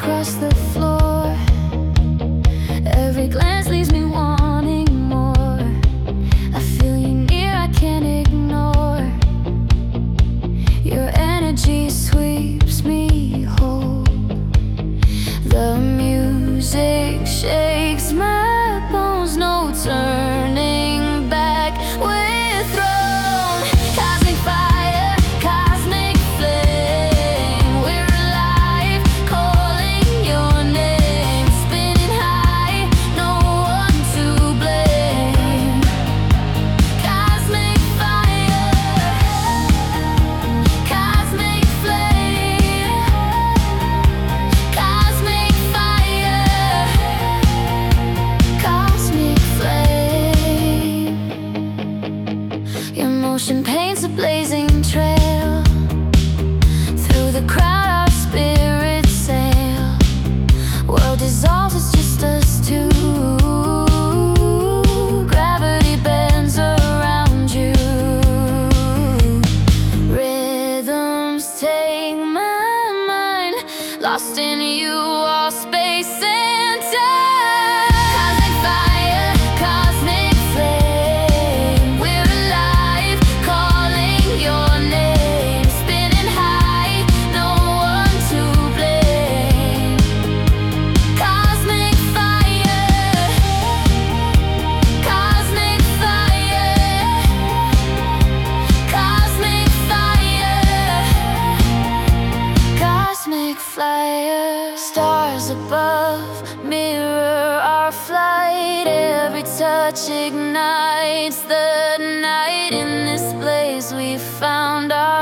across the floor. Every glance leaves me wanting more. I feel you near, I can't ignore. Your energy sweeps me whole. The music shakes my bones, no turning back. We're thrown, cosmic fire, cosmic flame. We're alive, calling your name, spinning high, no one to blame. Cosmic fire, cosmic flame, cosmic fire, cosmic flame. Your motion paints a blazing trail. Through the crowd our spirits sail. World dissolves, it's just us two. Gravity bends around you. Rhythms take my mind, lost in you, all space and time. Cosmic fire, cosmic flame. We're alive, calling your name, spinning high, no one to blame. Cosmic fire, cosmic fire, cosmic fire, cosmic flyer. Stars above mirror our flight. Every touch ignites the night. In this place we found our